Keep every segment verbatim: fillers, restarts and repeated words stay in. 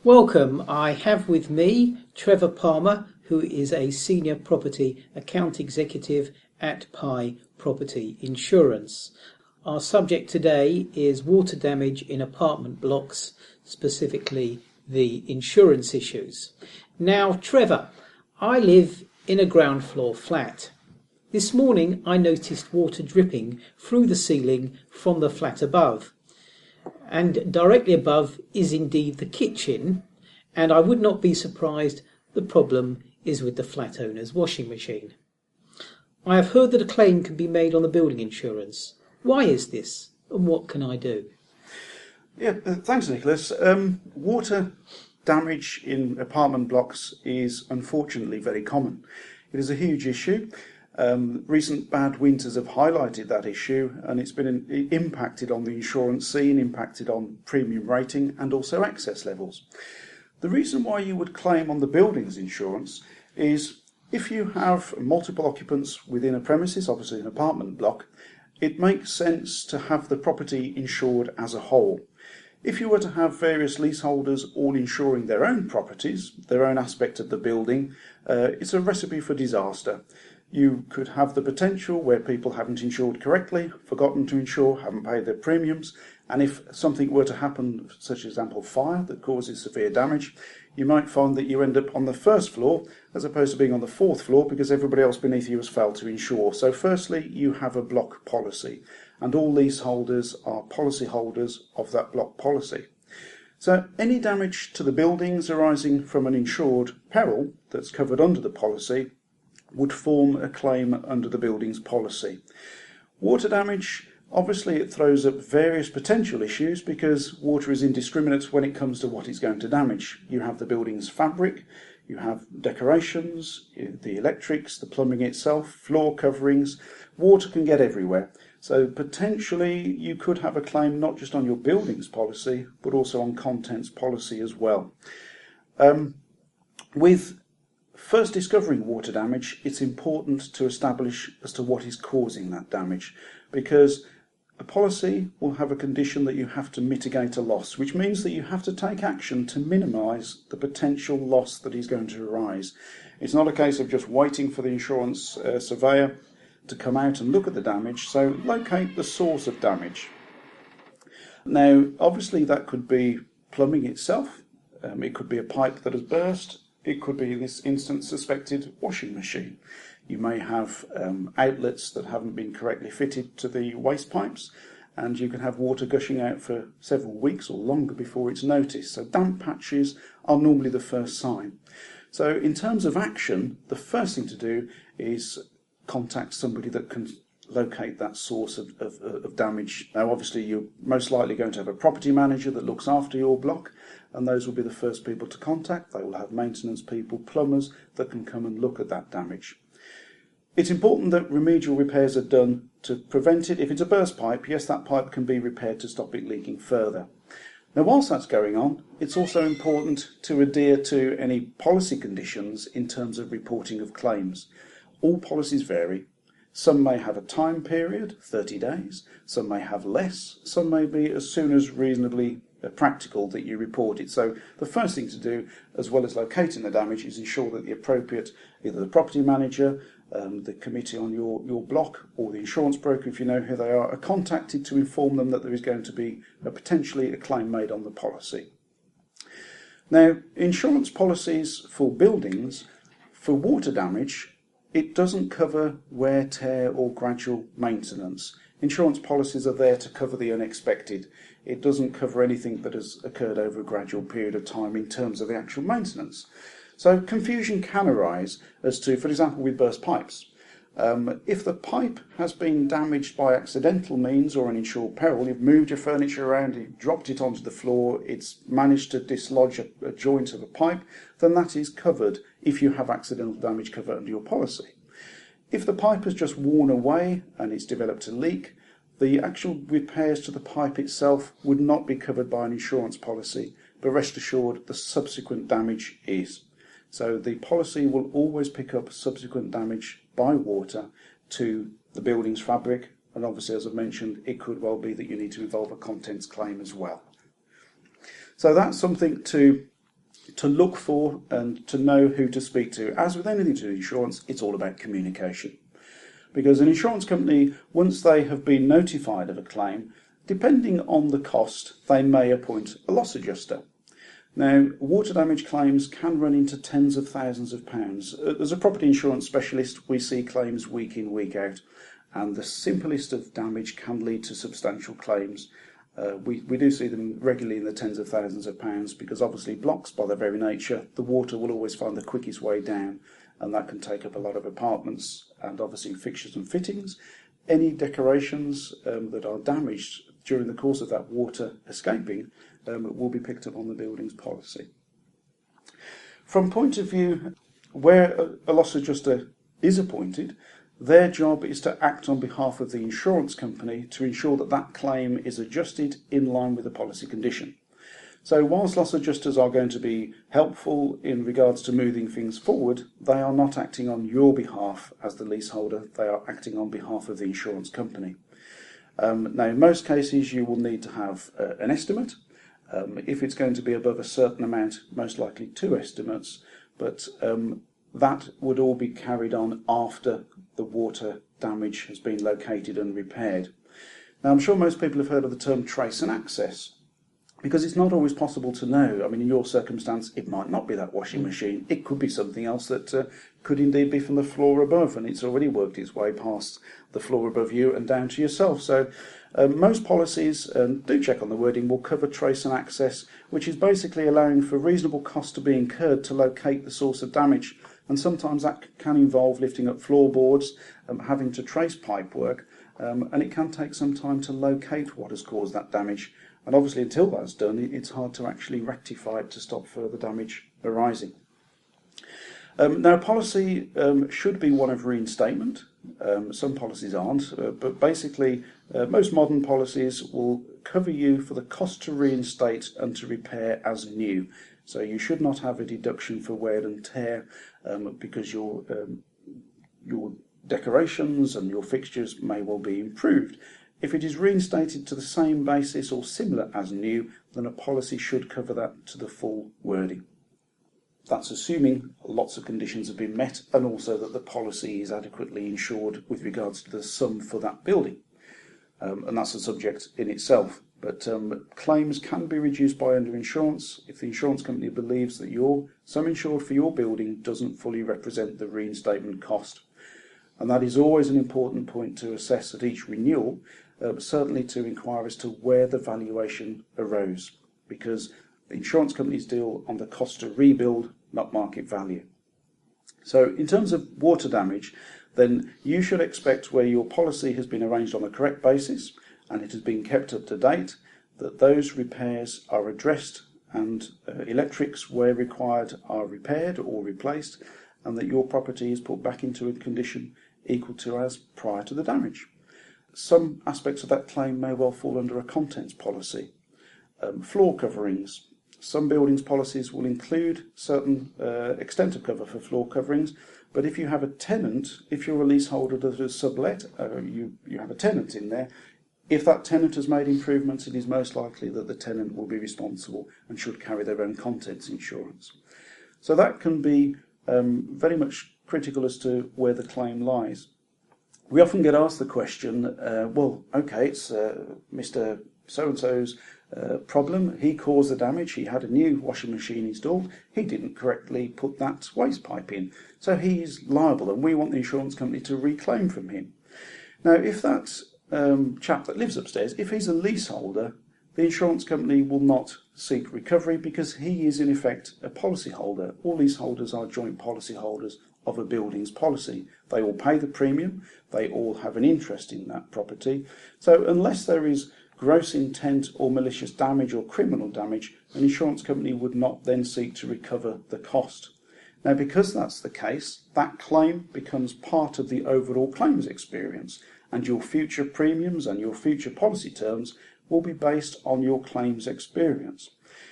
Welcome. I have with me Trevor Palmer, who is a Senior Property Account Executive at Pi Property Insurance. Our subject today is water damage in apartment blocks, specifically the insurance issues. Now, Trevor, I live in a ground floor flat. This morning I noticed water dripping through the ceiling from the flat above. And directly above is indeed the kitchen, and I would not be surprised the problem is with the flat owner's washing machine. I have heard that a claim can be made on the building insurance. Why is this, and what can I do? Yeah, thanks, Nicholas. Um, water damage in apartment blocks is unfortunately very common. It is a huge issue. Um, recent bad winters have highlighted that issue, and it's been in, impacted on the insurance scene, impacted on premium rating and also excess levels. The reason why you would claim on the buildings insurance is if you have multiple occupants within a premises, obviously an apartment block, it makes sense to have the property insured as a whole. If you were to have various leaseholders all insuring their own properties, their own aspect of the building, uh, it's a recipe for disaster. You could have the potential where people haven't insured correctly, forgotten to insure, haven't paid their premiums, and if something were to happen, such as example fire that causes severe damage, you might find that you end up on the first floor as opposed to being on the fourth floor because everybody else beneath you has failed to insure. So firstly, you have a block policy, and all leaseholders are policy holders of that block policy. So any damage to the buildings arising from an insured peril that's covered under the policy would form a claim under the buildings policy. Water damage, obviously it throws up various potential issues because water is indiscriminate when it comes to what it's going to damage. You have the building's fabric, you have decorations, the electrics, the plumbing itself, floor coverings. Water can get everywhere. So potentially you could have a claim not just on your buildings policy, but also on contents policy as well. Um, with First discovering water damage, it's important to establish as to what is causing that damage, because a policy will have a condition that you have to mitigate a loss, which means that you have to take action to minimise the potential loss that is going to arise. It's not a case of just waiting for the insurance uh, surveyor to come out and look at the damage, so locate the source of damage. Now, obviously that could be plumbing itself, um, it could be a pipe that has burst. It could be, in this instance, suspected washing machine. You may have um, outlets that haven't been correctly fitted to the waste pipes, and you can have water gushing out for several weeks or longer before it's noticed. So damp patches are normally the first sign. So in terms of action, the first thing to do is contact somebody that can locate that source of, of, of damage. Now obviously you're most likely going to have a property manager that looks after your block, and those will be the first people to contact. They will have maintenance people, plumbers that can come and look at that damage. It's important that remedial repairs are done to prevent it. If it's a burst pipe, yes, that pipe can be repaired to stop it leaking further. Now whilst that's going on, it's also important to adhere to any policy conditions in terms of reporting of claims. All policies vary. Some may have a time period, thirty days, some may have less, some may be as soon as reasonably practical that you report it. So the first thing to do, as well as locating the damage, is ensure that the appropriate, either the property manager, um, the committee on your, your block, or the insurance broker, if you know who they are, are contacted to inform them that there is going to be a, potentially a claim made on the policy. Now, insurance policies for buildings, for water damage, it doesn't cover wear, tear or gradual maintenance. Insurance policies are there to cover the unexpected. It doesn't cover anything that has occurred over a gradual period of time in terms of the actual maintenance. So confusion can arise as to, for example, with burst pipes. Um, if the pipe has been damaged by accidental means or an insured peril, you've moved your furniture around, you've dropped it onto the floor, it's managed to dislodge a, a joint of a pipe, then that is covered if you have accidental damage cover under your policy. If the pipe has just worn away and it's developed a leak, the actual repairs to the pipe itself would not be covered by an insurance policy, but rest assured the subsequent damage is. So the policy will always pick up subsequent damage by water to the building's fabric, and obviously, as I've mentioned, it could well be that you need to involve a contents claim as well. So that's something to to look for and to know who to speak to. As with anything to do with insurance, it's all about communication. Because an insurance company, once they have been notified of a claim, depending on the cost, they may appoint a loss adjuster. Now, water damage claims can run into tens of thousands of pounds. As a property insurance specialist, we see claims week in, week out, and the simplest of damage can lead to substantial claims. Uh, we, we do see them regularly in the tens of thousands of pounds because obviously blocks, by their very nature, the water will always find the quickest way down, and that can take up a lot of apartments and obviously fixtures and fittings. Any decorations um, that are damaged during the course of that water escaping um, will be picked up on the building's policy. From point of view where a, a loss adjuster is appointed, their job is to act on behalf of the insurance company to ensure that that claim is adjusted in line with the policy condition. So whilst loss adjusters are going to be helpful in regards to moving things forward, they are not acting on your behalf as the leaseholder, they are acting on behalf of the insurance company. Um, now in most cases you will need to have uh, an estimate. Um, if it's going to be above a certain amount, most likely two estimates, but um, that would all be carried on after the water damage has been located and repaired. Now I'm sure most people have heard of the term trace and access, because it's not always possible to know. I mean, in your circumstance, it might not be that washing machine. It could be something else that uh, could indeed be from the floor above, and it's already worked its way past the floor above you and down to yourself. So uh, most policies, and do check on the wording, will cover trace and access, which is basically allowing for reasonable cost to be incurred to locate the source of damage. And sometimes that can involve lifting up floorboards, um, having to trace pipework, um, and it can take some time to locate what has caused that damage. And obviously until that's done, it's hard to actually rectify it to stop further damage arising. Um, now, policy um, should be one of reinstatement. Um, some policies aren't, uh, but basically uh, most modern policies will cover you for the cost to reinstate and to repair as new. So you should not have a deduction for wear and tear um, because your, um, your decorations and your fixtures may well be improved. If it is reinstated to the same basis or similar as new, then a policy should cover that to the full wording. That's assuming lots of conditions have been met and also that the policy is adequately insured with regards to the sum for that building. Um, and that's a subject in itself. But um, claims can be reduced by underinsurance if the insurance company believes that your sum insured for your building doesn't fully represent the reinstatement cost. And that is always an important point to assess at each renewal, uh, certainly to inquire as to where the valuation arose, because the insurance companies deal on the cost to rebuild, not market value. So in terms of water damage, then you should expect where your policy has been arranged on the correct basis and it has been kept up to date, that those repairs are addressed and uh, electrics, where required, are repaired or replaced, and that your property is put back into a condition equal to as prior to the damage. Some aspects of that claim may well fall under a contents policy. Um, floor coverings. Some buildings policies will include certain uh, extent of cover for floor coverings, but if you have a tenant, if you're a leaseholder that is sublet, uh, you, you have a tenant in there, if that tenant has made improvements, it is most likely that the tenant will be responsible and should carry their own contents insurance. So that can be um, very much critical as to where the claim lies. We often get asked the question, uh, well, okay, it's uh, Mister So-and-so's uh, problem. He caused the damage. He had a new washing machine installed. He didn't correctly put that waste pipe in. So he's liable and we want the insurance company to reclaim from him. Now, if that um, chap that lives upstairs, if he's a leaseholder, the insurance company will not seek recovery because he is in effect a policyholder. All leaseholders are joint policyholders of a building's policy. They all pay the premium. They all have an interest in that property. So unless there is gross intent or malicious damage or criminal damage, an insurance company would not then seek to recover the cost. Now, because that's the case, that claim becomes part of the overall claims experience, and your future premiums and your future policy terms will be based on your claims experience.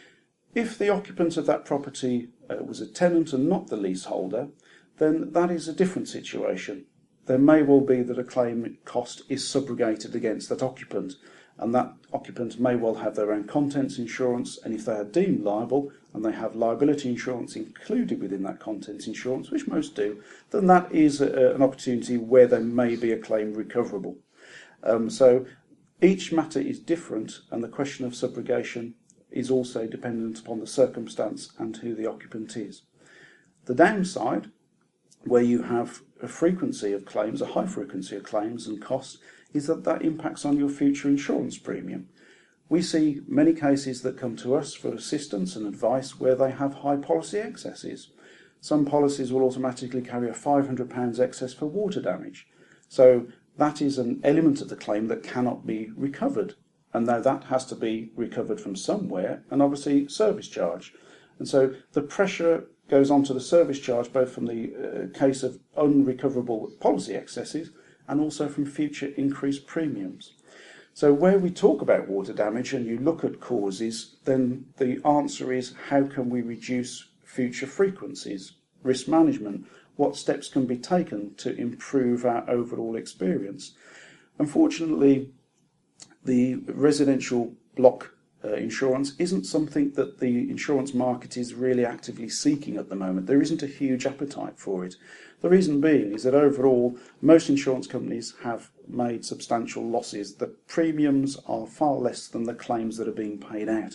If the occupant of that property uh, was a tenant and not the leaseholder, then that is a different situation. There may well be that a claim cost is subrogated against that occupant, and that occupant may well have their own contents insurance, and if they are deemed liable and they have liability insurance included within that contents insurance, which most do, then that is a, an opportunity where there may be a claim recoverable. Um, so each matter is different, and the question of subrogation is also dependent upon the circumstance and who the occupant is. The downside, where you have a frequency of claims, a high frequency of claims and costs, is that that impacts on your future insurance premium. We see many cases that come to us for assistance and advice where they have high policy excesses. Some policies will automatically carry a five hundred pounds excess for water damage. So that is an element of the claim that cannot be recovered. And now that has to be recovered from somewhere, and obviously service charge. And so the pressure goes on to the service charge, both from the uh, case of unrecoverable policy excesses and also from future increased premiums. So where we talk about water damage and you look at causes, then the answer is how can we reduce future frequencies, risk management, what steps can be taken to improve our overall experience. Unfortunately, the residential block uh, insurance isn't something that the insurance market is really actively seeking at the moment. There isn't a huge appetite for it. The reason being is that overall, most insurance companies have made substantial losses. The premiums are far less than the claims that are being paid out.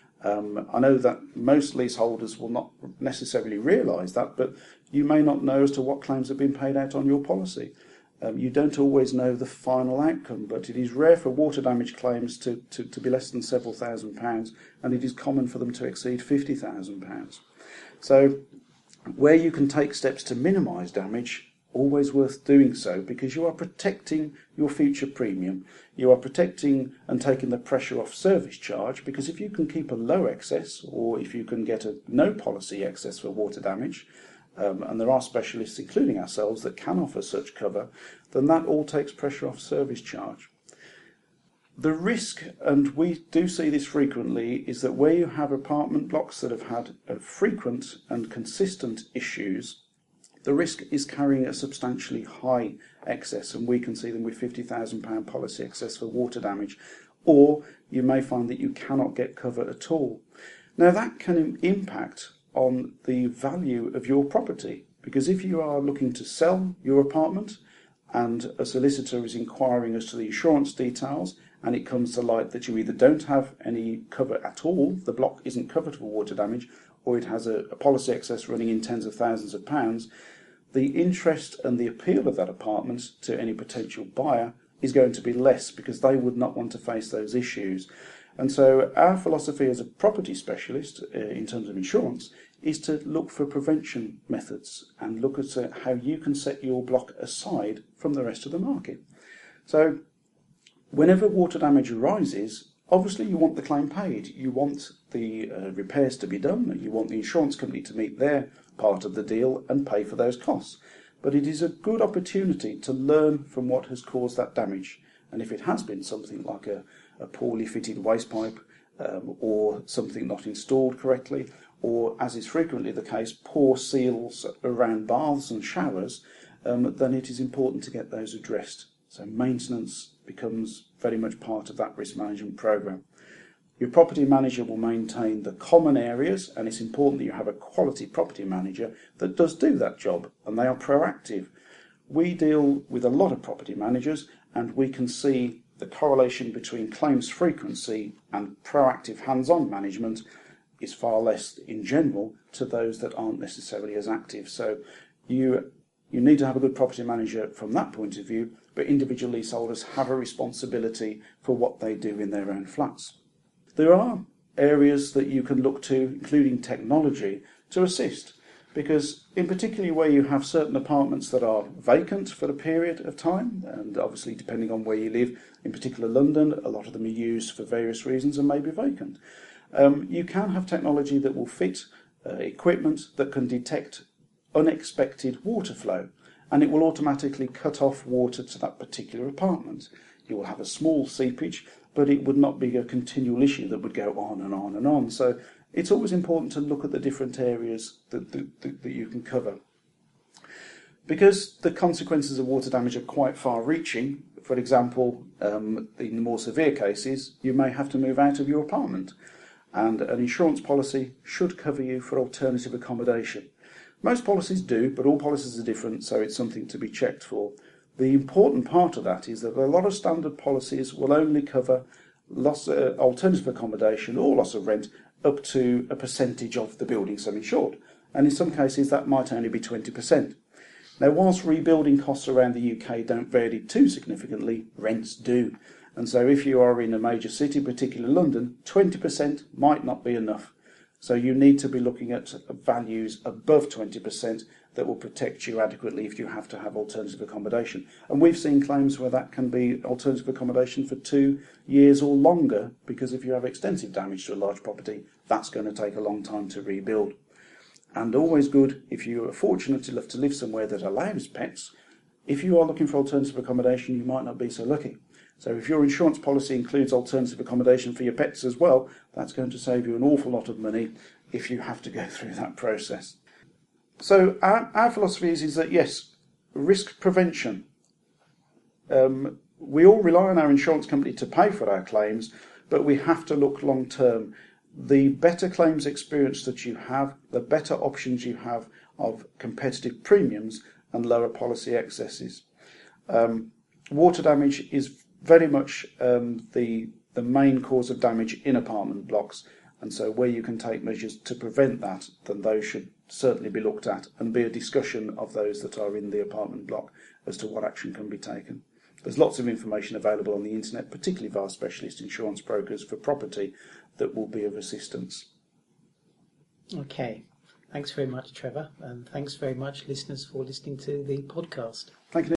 Um, I know that most leaseholders will not necessarily realise that, but you may not know as to what claims have been paid out on your policy. Um, you don't always know the final outcome, but it is rare for water damage claims to, to, to be less than several thousand pounds, and it is common for them to exceed fifty thousand pounds. So where you can take steps to minimise damage, always worth doing so, because you are protecting your future premium. You are protecting and taking the pressure off service charge, because if you can keep a low excess, or if you can get a no policy excess for water damage, Um, and there are specialists, including ourselves, that can offer such cover, then that all takes pressure off service charge. The risk, and we do see this frequently, is that where you have apartment blocks that have had uh, frequent and consistent issues, the risk is carrying a substantially high excess, and we can see them with fifty thousand pounds policy excess for water damage, or you may find that you cannot get cover at all. Now that can impact on the value of your property, because if you are looking to sell your apartment and a solicitor is inquiring as to the insurance details and it comes to light that you either don't have any cover at all, the block isn't covered for water damage, or it has a, a policy excess running in tens of thousands of pounds, the interest and the appeal of that apartment to any potential buyer is going to be less, because they would not want to face those issues. And so our philosophy as a property specialist uh, in terms of insurance is to look for prevention methods and look at uh, how you can set your block aside from the rest of the market. So whenever water damage arises, obviously you want the claim paid. You want the uh, repairs to be done. You want the insurance company to meet their part of the deal and pay for those costs. But it is a good opportunity to learn from what has caused that damage. And if it has been something like a, a poorly fitted waste pipe um, or something not installed correctly, or, as is frequently the case, poor seals around baths and showers, um, then it is important to get those addressed. So maintenance becomes very much part of that risk management programme. Your property manager will maintain the common areas, and it's important that you have a quality property manager that does do that job, and they are proactive. We deal with a lot of property managers, and we can see the correlation between claims frequency and proactive hands-on management is far less in general to those that aren't necessarily as active. So you you need to have a good property manager from that point of view, but individual leaseholders have a responsibility for what they do in their own flats. There are areas that you can look to, including technology, to assist, because in particularly where you have certain apartments that are vacant for a period of time, and obviously depending on where you live, in particular London, a lot of them are used for various reasons and may be vacant. Um, you can have technology that will fit uh, equipment that can detect unexpected water flow, and it will automatically cut off water to that particular apartment. You will have a small seepage, but it would not be a continual issue that would go on and on and on. So it's always important to look at the different areas that, that, that you can cover. Because the consequences of water damage are quite far-reaching, for example, um, in more severe cases, you may have to move out of your apartment, and an insurance policy should cover you for alternative accommodation. Most policies do, but all policies are different, so it's something to be checked for. The important part of that is that a lot of standard policies will only cover loss, uh, alternative accommodation or loss of rent up to a percentage of the building sum insured, and in some cases that might only be twenty percent. Now, whilst rebuilding costs around the U K don't vary too significantly, rents do. And so if you are in a major city, particularly London, twenty percent might not be enough. So you need to be looking at values above twenty percent that will protect you adequately if you have to have alternative accommodation. And we've seen claims where that can be alternative accommodation for two years or longer, because if you have extensive damage to a large property, that's going to take a long time to rebuild. And always good, if you are fortunate enough to live somewhere that allows pets, if you are looking for alternative accommodation, you might not be so lucky. So if your insurance policy includes alternative accommodation for your pets as well, that's going to save you an awful lot of money if you have to go through that process. So our, our philosophy is, is that, yes, risk prevention. Um, we all rely on our insurance company to pay for our claims, but we have to look long term. The better claims experience that you have, the better options you have of competitive premiums and lower policy excesses. Um, water damage is very much um, the, the main cause of damage in apartment blocks, and so where you can take measures to prevent that, then those should certainly be looked at and be a discussion of those that are in the apartment block as to what action can be taken. There's lots of information available on the internet, particularly via specialist insurance brokers for property, that will be of assistance. Okay, thanks very much, Trevor, and thanks very much, listeners, for listening to the podcast. Thank you.